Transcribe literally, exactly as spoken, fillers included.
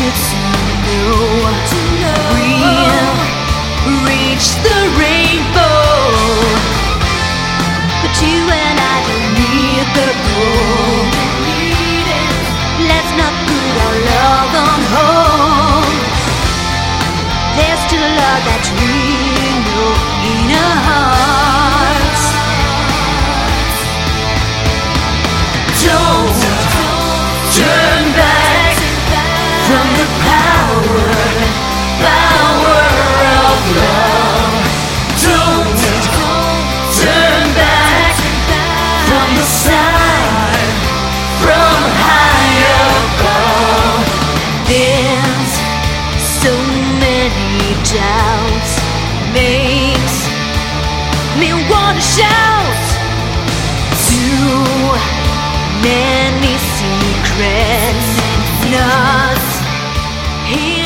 to know we'll reach the rainbow, but you and I don't need the gold. Let's not put our love on hold. There's still a love that we know in our hearts. Don't turn back from the power, power of love. Don't turn back from the sign, from high above. There's so many doubts, makes me wanna shout. Too many secrets, not here.